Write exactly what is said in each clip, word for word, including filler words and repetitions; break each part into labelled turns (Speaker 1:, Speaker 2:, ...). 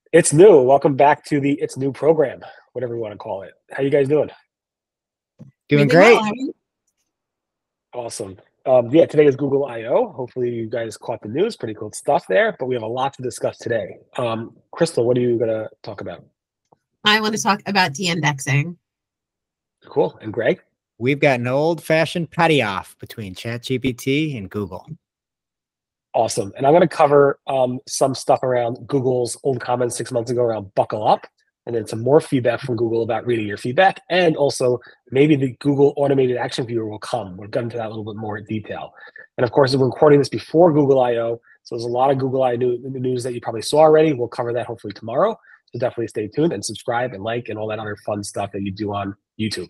Speaker 1: It's new. Welcome back to the It's New program, whatever you want to call it. How you guys doing?
Speaker 2: Doing
Speaker 3: Really well.
Speaker 2: great.
Speaker 3: How are you?
Speaker 1: Awesome. Um, yeah, today is Google I O. Hopefully you guys caught the news. Pretty cool stuff there, but we have a lot to discuss today. Um, Crystal, what are you going to talk about?
Speaker 3: I want to talk about de-indexing.
Speaker 1: Cool. And Greg?
Speaker 2: We've got an old-fashioned petty off between ChatGPT and Google.
Speaker 1: Awesome. And I'm going to cover um, some stuff around Google's old comments six months ago around buckle up, and then some more feedback from Google about reading your feedback, and also maybe the Google automated action viewer will come. We'll get into that a little bit more in detail. And of course, we're recording this before Google I O, so there's a lot of Google I O news that you probably saw already. We'll cover that hopefully tomorrow. So definitely stay tuned and subscribe and like and all that other fun stuff that you do on YouTube.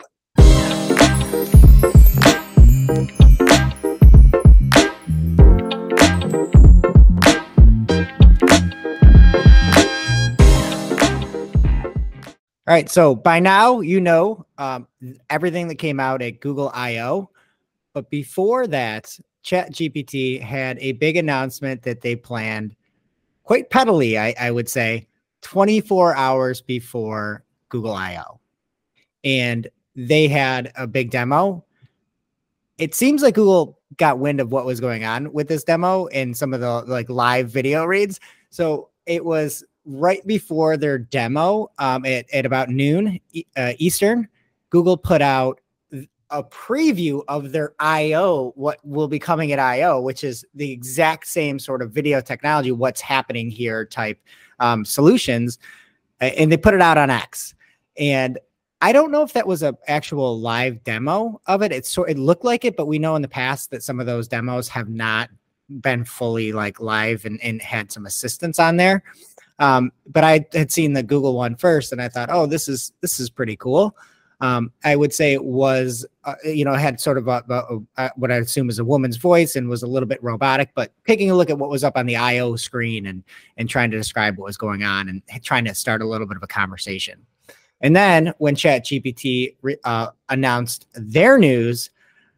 Speaker 2: All right, so by now, you know um, everything that came out at Google I O. But before that, ChatGPT had a big announcement that they planned quite pettily, I, I would say, twenty-four hours before Google I O. And they had a big demo. It seems like Google got wind of what was going on with this demo and some of the like live video reads. So it was right before their demo um, at, at about noon uh, Eastern. Google put out a preview of their I O, what will be coming at I O, which is the exact same sort of video technology, what's happening here type um, solutions. And they put it out on X. And I don't know if that was an actual live demo of it. It's sort, it looked like it, but we know in the past that some of those demos have not been fully like live and, and had some assistance on there. Um, but I had seen the Google one first, and I thought, oh, this is this is pretty cool. Um, I would say it was, uh, you know, had sort of a, a, a, what I assume is a woman's voice and was a little bit robotic, but taking a look at what was up on the I O screen and and trying to describe what was going on and trying to start a little bit of a conversation. And then when ChatGPT uh, announced their news,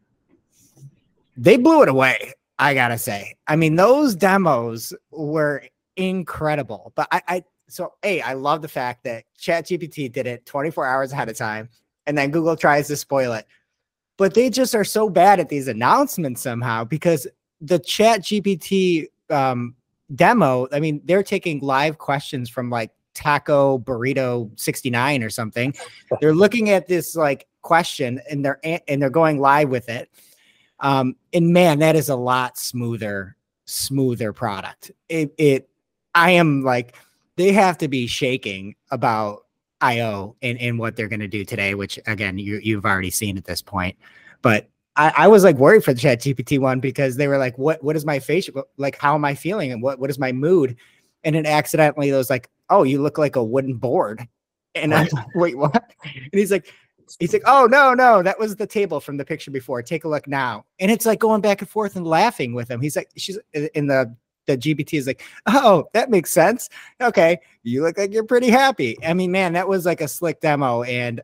Speaker 2: they blew it away, I gotta say. I mean, those demos were incredible. But I, I so A, I love the fact that ChatGPT did it twenty-four hours ahead of time, and then Google tries to spoil it. But they just are so bad at these announcements somehow, because the ChatGPT um, demo, I mean, they're taking live questions from like Taco Burrito sixty-nine or something. They're looking at this like question and they're and they're going live with it. Um, and man, that is a lot smoother, smoother product. It, it, I am like, they have to be shaking about I O and, and what they're going to do today, which again, you, you've already seen at this point. But I, I was like worried for the ChatGPT one because they were like, what, what is my facial, like, how am I feeling? And what, what is my mood? And it accidentally was like, oh, you look like a wooden board. And I'm like, wait, what? And he's like, he's like, oh, no, no, that was the table from the picture before. Take a look now. And it's like going back and forth and laughing with him. He's like, she's in the, the G P T is like, oh, that makes sense. Okay. You look like you're pretty happy. I mean, man, that was like a slick demo, and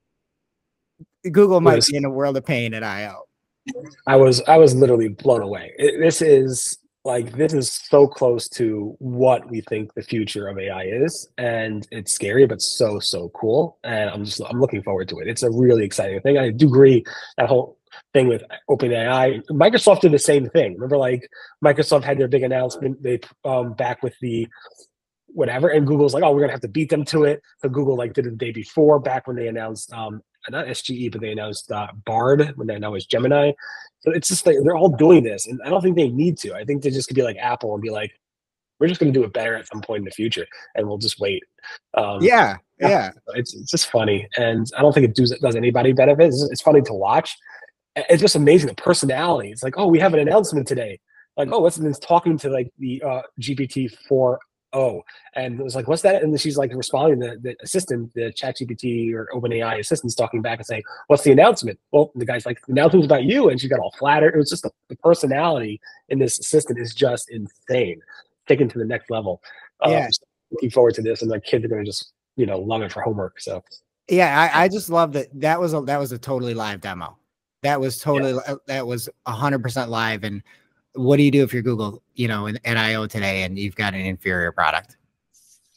Speaker 2: Google might
Speaker 1: was,
Speaker 2: be in a world of pain at I O.
Speaker 1: I was, I was literally blown away. It, this is like, this is so close to what we think the future of A I is. And it's scary, but so, so cool. And I'm just, I'm looking forward to it. It's a really exciting thing. I do agree that whole thing with OpenAI. Microsoft did the same thing. Remember, like Microsoft had their big announcement, they um back with the whatever, and Google's like, oh, we're gonna have to beat them to it. So Google like did it the day before, back when they announced um not S G E, but they announced uh, Bard, when they now is Gemini. So it's just like they're all doing this, and I don't think they need to. I think they just could be like Apple and be like, we're just going to do it better at some point in the future, and we'll just wait. Um,
Speaker 2: yeah, yeah.
Speaker 1: It's it's just funny, and I don't think it does does anybody benefit. It's, it's funny to watch. It's just amazing, the personality. It's like, oh, we have an announcement today. Like, oh, what's this, talking to like the uh, G P T four oh, and it was like, what's that? And then she's like responding, the, the assistant, the ChatGPT or OpenAI assistant's talking back and saying, what's the announcement? Well, the guy's like, the announcement's about you, and she got all flattered. It was just the, the personality in this assistant is just insane, taken to the next level.
Speaker 2: Yeah.
Speaker 1: Um, so looking forward to this, and my kids are going to just, you know, love it for homework. So
Speaker 2: yeah, I, I just love that. That was a that was a totally live demo. That was totally yeah. that was a hundred percent live. And what do you do if you're Google, you know, in, at I O today and you've got an inferior product?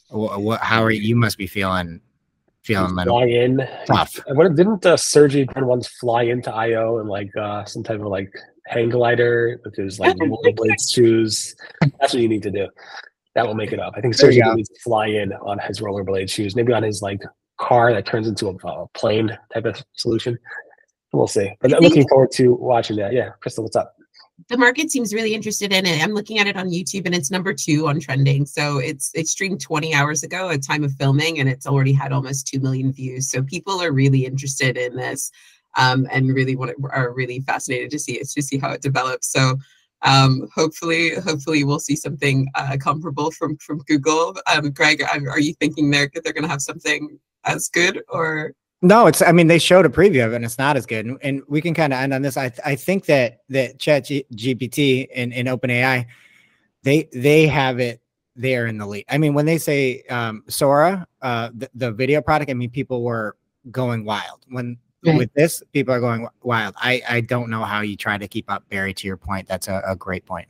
Speaker 2: What, what how are you, you must be feeling feeling
Speaker 1: fly in
Speaker 2: tough.
Speaker 1: What didn't uh, Sergey Brin once fly into I O and like uh, some type of like hang glider with his like rollerblades shoes? That's what you need to do. That will make it up. I think Sergey needs to fly in on his rollerblade shoes, maybe on his like car that turns into a, a plane type of solution. We'll see. But I'm looking forward to watching that. Yeah, Crystal, what's up?
Speaker 3: The market seems really interested in it. I'm looking at it on YouTube and it's number two on trending. So it's it streamed twenty hours ago at time of filming and it's already had almost two million views. So people are really interested in this um, and really want to, are really fascinated to see it, to see how it develops. So um, hopefully, hopefully we'll see something uh, comparable from, from Google. Um, Greg, are you thinking they're, they're going to have something as good or?
Speaker 2: No, it's, I mean, they showed a preview of it and it's not as good. And, and we can kind of end on this. I I think that, that Chat G P T and, and OpenAI, they, they have it there in the lead. I mean, when they say um, Sora, uh, the, the video product, I mean, people were going wild. When right. with this, people are going wild. I, I don't know how you try to keep up, Barry, to your point. That's a, a great point.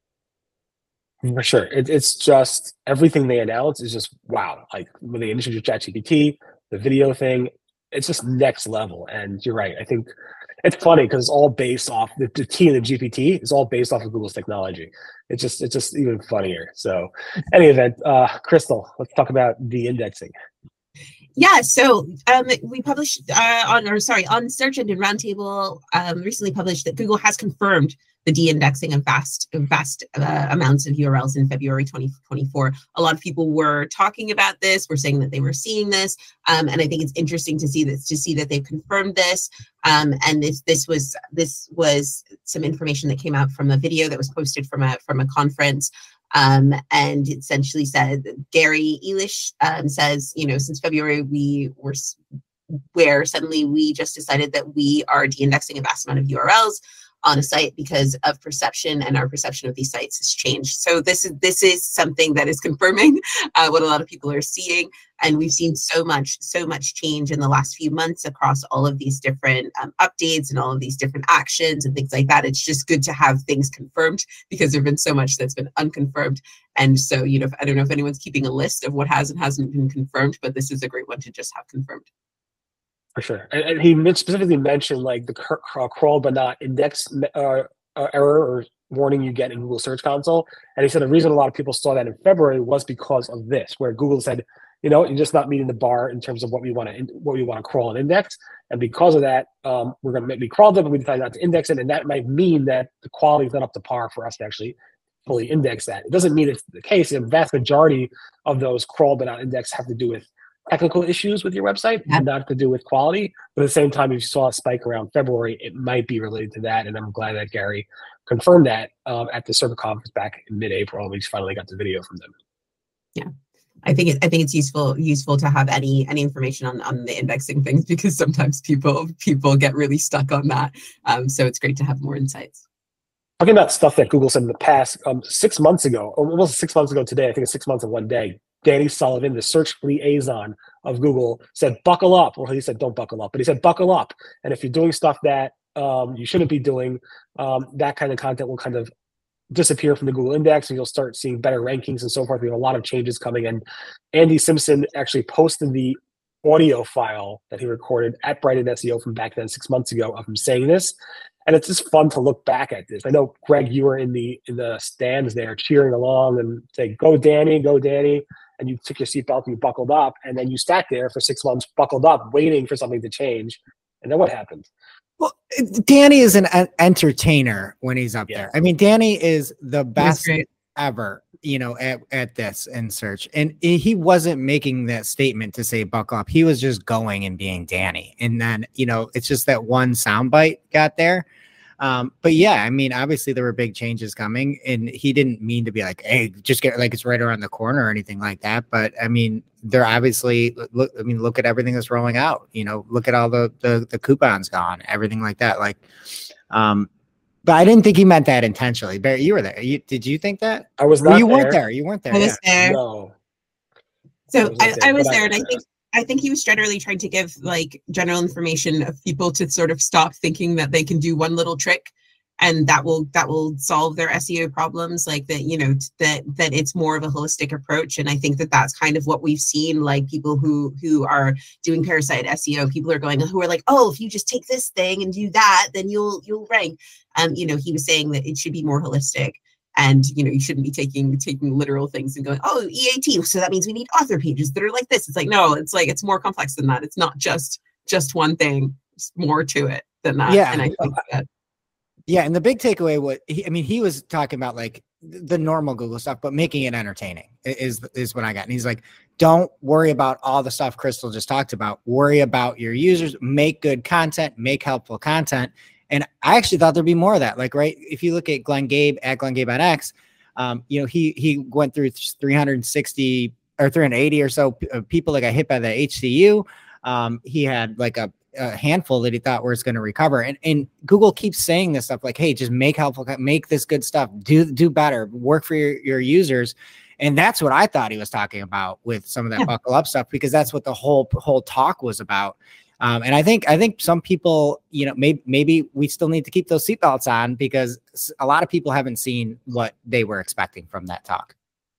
Speaker 1: For sure. It, it's just everything they announce is just wow. Like when they introduced Chat G P T, the video thing, it's just next level. And you're right. I think it's funny because it's all based off the, the T and the G P T is all based off of Google's technology. It's just it's just even funnier. So, any event, uh, Crystal, let's talk about de-indexing.
Speaker 3: Yeah, so um, we published uh, on, or sorry, on Search Engine Roundtable um, recently published that Google has confirmed the de-indexing of vast, vast uh, amounts of U R Ls in February twenty twenty-four. A lot of people were talking about this, were saying that they were seeing this, um, and I think it's interesting to see this, to see that they've confirmed this. Um, and this, this was this was some information that came out from a video that was posted from a from a conference. Um, and it essentially said Gary Elish um, says, you know, since February we were where suddenly we just decided that we are de-indexing a vast amount of U R Ls on a site because of perception, and our perception of these sites has changed. So this is this is something that is confirming uh, what a lot of people are seeing, and we've seen so much so much change in the last few months across all of these different um, updates and all of these different actions and things like that. It's just good to have things confirmed because there've been so much that's been unconfirmed. And so, you know, I don't know if anyone's keeping a list of what has and hasn't been confirmed, but this is a great one to just have confirmed.
Speaker 1: For sure. And, and he specifically mentioned like the uh, crawl but not index uh, uh, error or warning you get in Google Search Console. And he said the reason a lot of people saw that in February was because of this, where Google said, you know, you're just not meeting the bar in terms of what we want to what we want to crawl and index. And because of that, um, we're going to maybe crawl it, but we decided not to index it. And that might mean that the quality is not up to par for us to actually fully index that. It doesn't mean it's the case. The vast majority of those crawl but not index have to do with technical issues with your website, yeah. not to do with quality. But at the same time, if you saw a spike around February, it might be related to that. And I'm glad that Gary confirmed that um, at the Server conference back in mid-April. We finally got the video from them.
Speaker 3: Yeah, I think it, I think it's useful useful to have any any information on, on the indexing things because sometimes people people get really stuck on that. Um, so it's great to have more insights.
Speaker 1: Talking about stuff that Google said in the past, um, six months ago, almost six months ago today, I think it's six months in one day, Danny Sullivan, the search liaison of Google, said, buckle up. Well, he said, don't buckle up, but he said, buckle up. And if you're doing stuff that um, you shouldn't be doing, um, that kind of content will kind of disappear from the Google index and you'll start seeing better rankings and so forth. We have a lot of changes coming in. Andy Simpson actually posted the audio file that he recorded at Brighton S E O from back then, six months ago, of him saying this. And it's just fun to look back at this. I know, Greg, you were in the in the stands there cheering along and saying, go Danny, go Danny. And you took your seatbelt and you buckled up. And then you sat there for six months, buckled up, waiting for something to change. And then what happened?
Speaker 2: Well, Danny is an entertainer when he's up yeah. there. I mean, Danny is the best ever, you know, at, at this in search. And he wasn't making that statement to say buckle up. He was just going and being Danny. And then, you know, it's just that one soundbite got there. Um, but yeah, I mean, obviously there were big changes coming and he didn't mean to be like, hey, just get like it's right around the corner or anything like that. But I mean, they're obviously look, I mean, look at everything that's rolling out, you know, look at all the, the, the coupons gone, everything like that. Like, um, but I didn't think he meant that intentionally. Barry, you were there. You, did you think that?
Speaker 1: I was not
Speaker 2: well, you
Speaker 1: there.
Speaker 2: weren't there. You weren't there.
Speaker 3: I was
Speaker 2: yeah.
Speaker 3: there.
Speaker 1: No.
Speaker 3: So I, I was
Speaker 1: there, I,
Speaker 3: there and I think I think he was generally trying to give like general information of people to sort of stop thinking that they can do one little trick and that will that will solve their S E O problems, like that, you know, that that it's more of a holistic approach. And I think that that's kind of what we've seen, like people who who are doing parasite S E O, people are going, who are like, oh, if you just take this thing and do that, then you'll you'll rank. Um, you know, he was saying that it should be more holistic. And, you know, you shouldn't be taking taking literal things and going, oh, E A T, so that means we need author pages that are like this. It's like, no, it's like, it's more complex than that. It's not just just one thing, it's more to it than that.
Speaker 2: Yeah.
Speaker 3: And I think that
Speaker 2: Yeah, and the big takeaway, what he, I mean, he was talking about like the normal Google stuff, but making it entertaining is is what I got. And he's like, don't worry about all the stuff Crystal just talked about. Worry about your users. Make good content. Make helpful content. And I actually thought there'd be more of that. Like, right, if you look at Glenn Gabe at Glenn Gabe on X, um, you know, he he went through three hundred sixty or three hundred eighty or so p- people that got hit by the H C U. Um, he had like a a handful that he thought was going to recover. And, and Google keeps saying this stuff like, hey, just make helpful, make this good stuff, do, do better, work for your, your users. And that's what I thought he was talking about with some of that yeah. buckle up stuff, because that's what the whole, whole talk was about. Um, and I think, I think some people, you know, maybe, maybe we still need to keep those seatbelts on, because a lot of people haven't seen what they were expecting from that talk.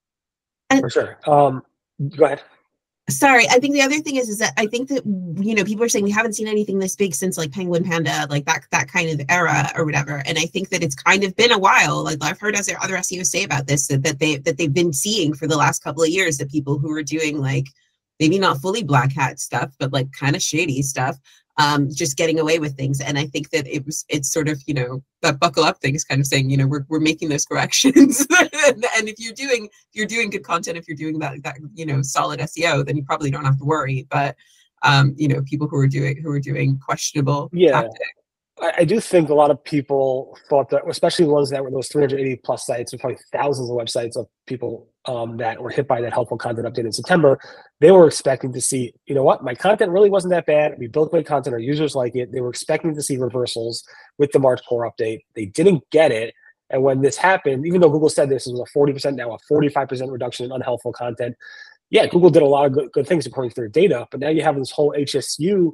Speaker 1: For sure. Um, go ahead.
Speaker 3: Sorry, I think the other thing is, is that I think that, you know, people are saying we haven't seen anything this big since like Penguin Panda, like that that kind of era or whatever. And I think that it's kind of been a while. Like I've heard other other S E Os say about this, that, that they that they've been seeing for the last couple of years, that people who are doing like maybe not fully black hat stuff, but like kind of shady stuff, um, just getting away with things. And I think that it was it's sort of, you know, that buckle up thing is kind of saying, you know, we're we're making those corrections. and, and if you're doing if you're doing good content, if you're doing that that you know solid S E O, then you probably don't have to worry. But um, you know, people who are doing who are doing questionable
Speaker 1: yeah.
Speaker 3: tactics.
Speaker 1: I, I do think a lot of people thought that, especially the ones that were those three hundred eighty plus sites, and probably thousands of websites of people um, that were hit by that helpful content update in September, they were expecting to see, you know what, my content really wasn't that bad. We built great content, our users like it. They were expecting to see reversals with the March core update. They didn't get it. And when this happened, even though Google said this was a forty percent, now a forty-five percent reduction in unhelpful content, yeah, Google did a lot of good, good things according to their data. But now you have this whole H S U,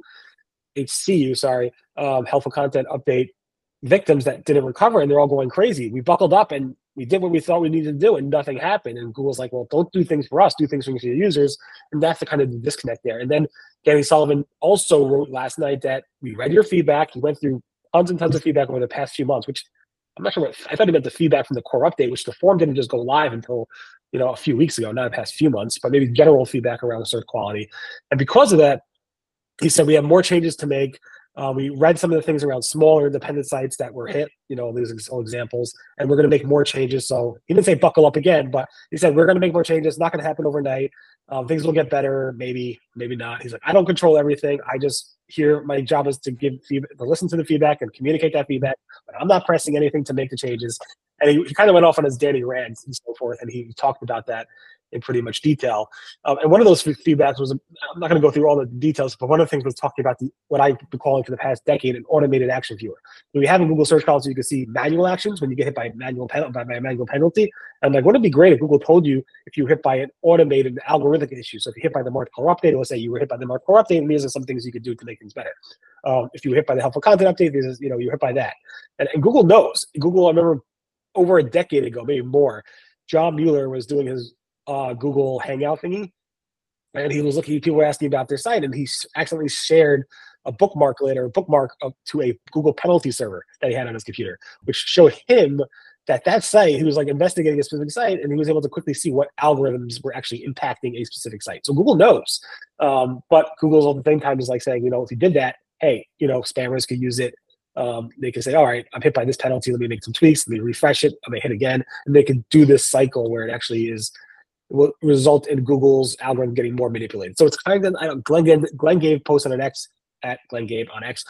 Speaker 1: H C U, sorry, um, helpful content update victims that didn't recover, and they're all going crazy. We buckled up and we did what we thought we needed to do, and nothing happened. And Google's like, well, don't do things for us, do things for your users. And that's the kind of disconnect there. And then Danny Sullivan also wrote last night that we read your feedback. He went through tons and tons of feedback over the past few months, which I'm not sure what, I thought he meant the feedback from the core update, which the form didn't just go live until, you know, a few weeks ago, not the past few months, but maybe general feedback around search quality. And because of that, he said we have more changes to make. Uh, we read some of the things around smaller independent sites that were hit, you know, these examples, and we're going to make more changes. So he didn't say buckle up again, but he said we're going to make more changes. It's not going to happen overnight. Um, things will get better, maybe, maybe not. He's like, I don't control everything. I just hear, my job is to give feedback, to listen to the feedback and communicate that feedback. But I'm not pressing anything to make the changes. And he, he kind of went off on his Danny rant and so forth, and he talked about that in pretty much detail. Um, and one of those f- feedbacks was, I'm not going to go through all the details, but one of the things was talking about the what I've been calling for the past decade, an automated action viewer. So we have in Google Search Console, you can see manual actions when you get hit by a manual, pen- by a manual penalty. And like, wouldn't it be great if Google told you if you were hit by an automated algorithmic issue? So if you're hit by the March core update, it will say you were hit by the March core update, and these are some things you could do to make things better. Um, if you were hit by the helpful content update, these is, you know, you're hit by that. And, and Google knows. Google, I remember over a decade ago, maybe more, John Mueller was doing his uh, Google Hangout thingy, and he was looking, people were asking about their site, and he accidentally shared a bookmarklet or a bookmark up to a Google penalty server that he had on his computer, which showed him that that site, he was like investigating a specific site, and he was able to quickly see what algorithms were actually impacting a specific site. So Google knows, um, but Google's at the same time is like saying, you know, if you did that, hey, you know, spammers could use it. Um, they can say, all right, I'm hit by this penalty. Let me make some tweaks. Let me refresh it. I may hit again. And they can do this cycle where it actually is, will result in Google's algorithm getting more manipulated. So it's kind of, I don't, Glenn Gabe, Glenn Gabe posted on X, at Glenn Gabe on X,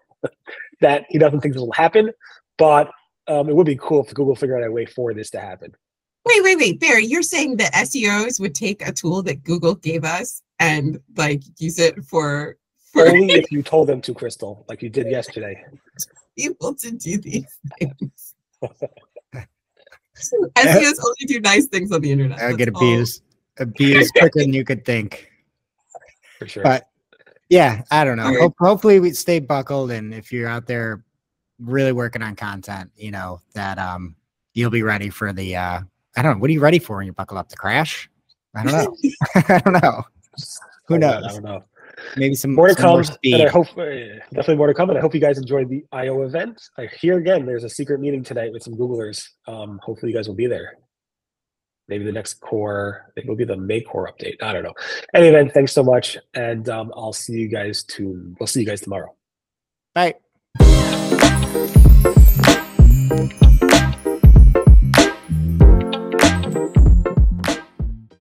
Speaker 1: that he doesn't think this will happen, but um, it would be cool if Google figured out a way for this to happen.
Speaker 3: Wait, wait, wait, Barry, you're saying that S E Os would take a tool that Google gave us and like use it for For
Speaker 1: Only if you told them to, Crystal, like you did yesterday.
Speaker 3: People to do these things. S E Os only do nice things on the internet.
Speaker 2: I'll get abused, all. abused quicker than you could think.
Speaker 1: For sure.
Speaker 2: But yeah, I don't know. Right. Ho- hopefully we stay buckled, and if you're out there really working on content, you know, that um you'll be ready for the uh I don't know, what are you ready for when you buckle up? The crash? I don't know. I don't know. Who knows?
Speaker 1: I don't know.
Speaker 2: Maybe some
Speaker 1: more to
Speaker 2: some more
Speaker 1: come,
Speaker 2: speed.
Speaker 1: and I hope uh, definitely more to come. And I hope you guys enjoyed the I O event. I hear again there's a secret meeting tonight with some Googlers. Um, hopefully you guys will be there. Maybe the next core, it will be the May core update. I don't know. Anyway, thanks so much, and um, I'll see you guys to. We'll see you guys tomorrow.
Speaker 2: Bye.